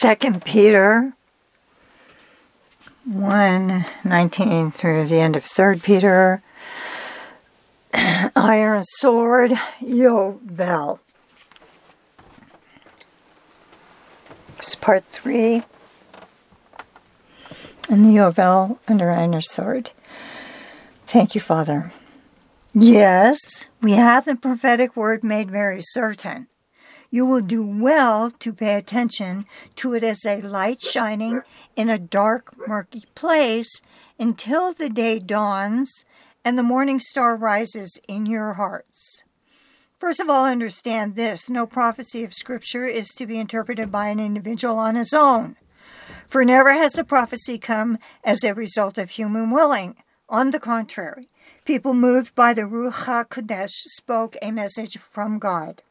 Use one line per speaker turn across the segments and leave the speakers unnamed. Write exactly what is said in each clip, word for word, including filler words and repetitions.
Second Peter one nineteen through the end of Third Peter. Iron sword, Yovel. It's part three. And the Yovel under iron sword. Thank you, Father. Yes, we have the prophetic word made very certain. You will do well to pay attention to it as a light shining in a dark, murky place until the day dawns and the morning star rises in your hearts. First of all, understand this. No prophecy of Scripture is to be interpreted by an individual on his own. For never has a prophecy come as a result of human willing. On the contrary, people moved by the Ruach HaKodesh spoke a message from God.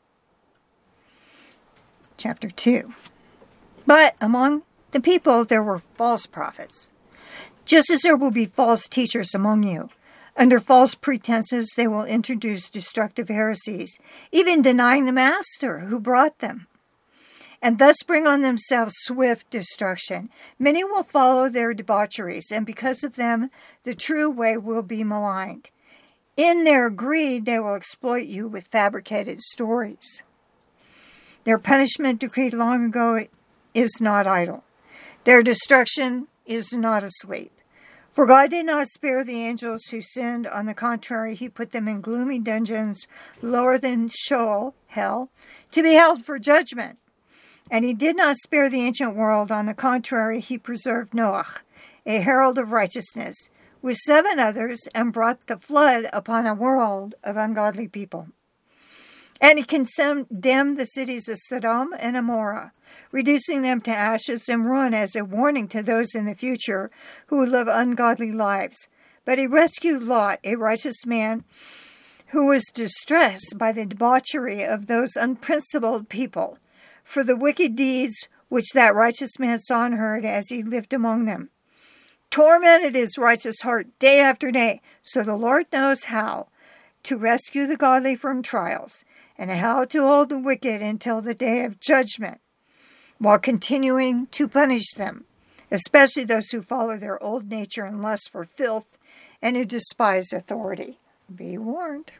Chapter two. But among the people there were false prophets, just as there will be false teachers among you. Under false pretenses they will introduce destructive heresies, even denying the Master who brought them, and thus bring on themselves swift destruction. Many will follow their debaucheries, and because of them the true way will be maligned. In their greed they will exploit you with fabricated stories. Their punishment decreed long ago is not idle. Their destruction is not asleep. For God did not spare the angels who sinned. On the contrary, he put them in gloomy dungeons lower than Sheol, hell, to be held for judgment. And he did not spare the ancient world. On the contrary, he preserved Noach, a herald of righteousness, with seven others, and brought the flood upon a world of ungodly people. And he condemned the cities of Sodom and Amorah, reducing them to ashes and ruin as a warning to those in the future who live ungodly lives. But he rescued Lot, a righteous man who was distressed by the debauchery of those unprincipled people, for the wicked deeds which that righteous man saw and heard as he lived among them. Tormented his righteous heart day after day, so the Lord knows how to rescue the godly from trials, and how to hold the wicked until the day of judgment, while continuing to punish them, especially those who follow their old nature and lust for filth, and who despise authority. Be warned.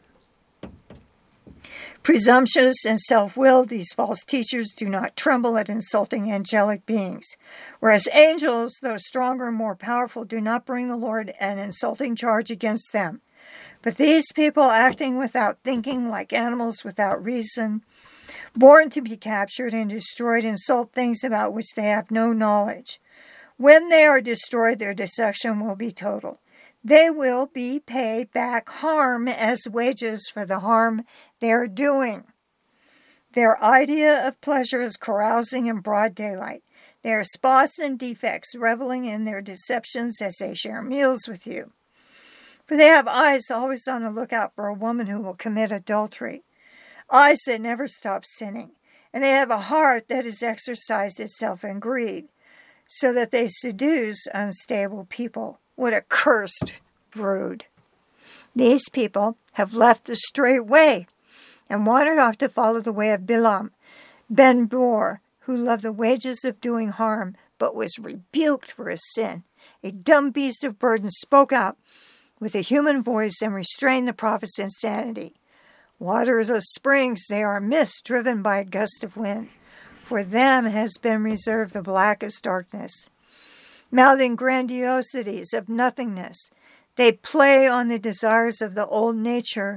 Presumptuous and self-willed, these false teachers do not tremble at insulting angelic beings, whereas angels, though stronger and more powerful, do not bring the Lord an insulting charge against them. But these people, acting without thinking, like animals without reason, born to be captured and destroyed, insult things about which they have no knowledge. When they are destroyed, their destruction will be total. They will be paid back harm as wages for the harm they are doing. Their idea of pleasure is carousing in broad daylight. They are spots and defects, reveling in their deceptions as they share meals with you. For they have eyes always on the lookout for a woman who will commit adultery, eyes that never stop sinning, and they have a heart that has exercised itself in greed, so that they seduce unstable people. What a cursed brood! These people have left the straight way and wandered off to follow the way of Bilam, Ben Bor, who loved the wages of doing harm, but was rebuked for his sin. A dumb beast of burden spoke out with a human voice and restrain the prophet's insanity. Waterless springs, they are mists driven by a gust of wind. For them has been reserved the blackest darkness. Mouthing grandiosities of nothingness, they play on the desires of the old nature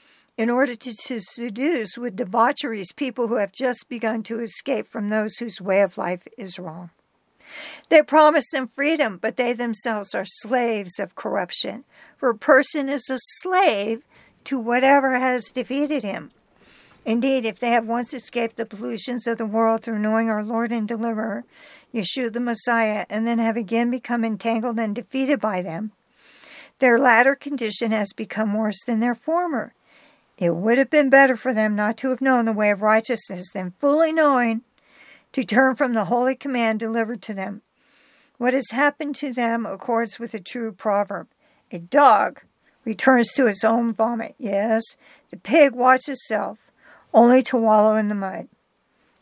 in order to, to seduce with debaucheries people who have just begun to escape from those whose way of life is wrong. They promise them freedom, but they themselves are slaves of corruption. For a person is a slave to whatever has defeated him. Indeed, if they have once escaped the pollutions of the world through knowing our Lord and Deliverer, Yeshua the Messiah, and then have again become entangled and defeated by them, their latter condition has become worse than their former. It would have been better for them not to have known the way of righteousness than fully knowing to turn from the holy command delivered to them. What has happened to them accords with a true proverb. A dog returns to its own vomit. Yes, the pig washes itself only to wallow in the mud.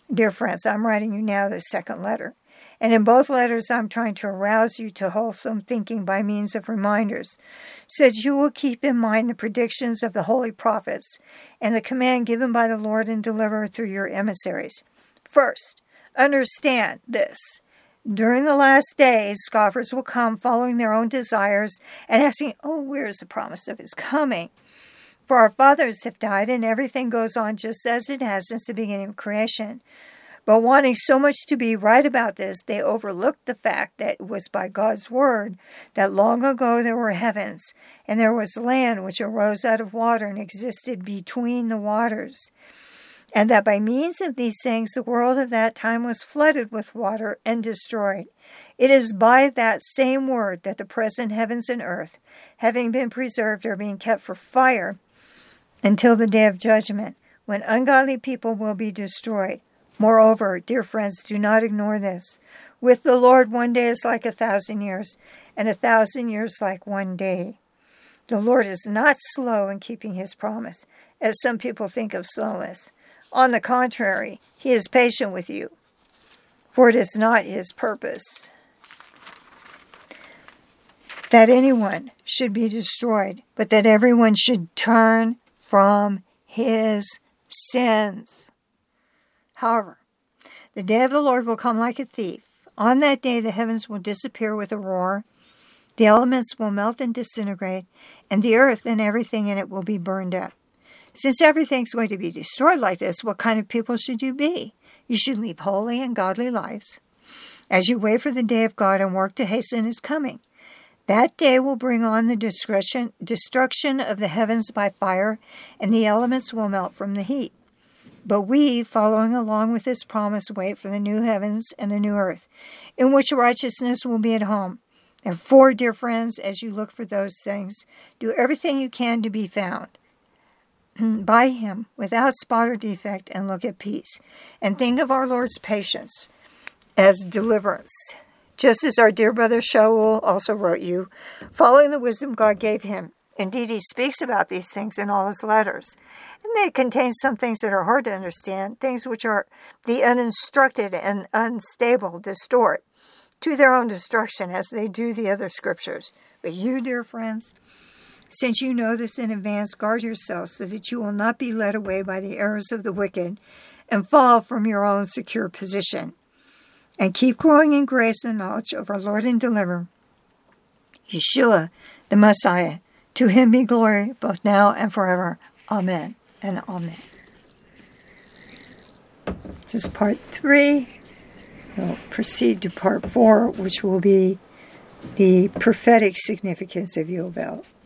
Dear friends, I'm writing you now the second letter. And in both letters, I'm trying to arouse you to wholesome thinking by means of reminders, so that you will keep in mind the predictions of the holy prophets and the command given by the Lord and deliverer through your emissaries. First, understand this. During the last days, scoffers will come following their own desires and asking, oh, where is the promise of his coming? For our fathers have died and everything goes on just as it has since the beginning of creation. But wanting so much to be right about this, they overlooked the fact that it was by God's word that long ago there were heavens, and there was land which arose out of water and existed between the waters, and that by means of these things the world of that time was flooded with water and destroyed. It is by that same word that the present heavens and earth, having been preserved, are being kept for fire until the day of judgment, when ungodly people will be destroyed. Moreover, dear friends, do not ignore this. With the Lord, one day is like a thousand years, and a thousand years like one day. The Lord is not slow in keeping his promise, as some people think of slowness. On the contrary, he is patient with you, for it is not his purpose that anyone should be destroyed, but that everyone should turn from his sins. However, the day of the Lord will come like a thief. On that day the heavens will disappear with a roar, the elements will melt and disintegrate, and the earth and everything in it will be burned up. Since everything's going to be destroyed like this, what kind of people should you be? You should live holy and godly lives as you wait for the day of God and work to hasten his coming. That day will bring on the destruction, destruction of the heavens by fire, and the elements will melt from the heat. But we, following along with this promise, wait for the new heavens and the new earth, in which righteousness will be at home. Therefore, dear friends, as you look for those things, do everything you can to be found by him without spot or defect, and look at peace. And think of our Lord's patience as deliverance. Just as our dear brother Shaul also wrote you, following the wisdom God gave him. Indeed, he speaks about these things in all his letters. And they contain some things that are hard to understand, things which are the uninstructed and unstable distort to their own destruction, as they do the other scriptures. But you, dear friends, since you know this in advance, guard yourselves so that you will not be led away by the errors of the wicked and fall from your own secure position. And keep growing in grace and knowledge of our Lord and Deliverer, Yeshua, the Messiah. To him be glory, both now and forever. Amen and amen. This is part three. We'll proceed to part four, which will be the prophetic significance of Yovel.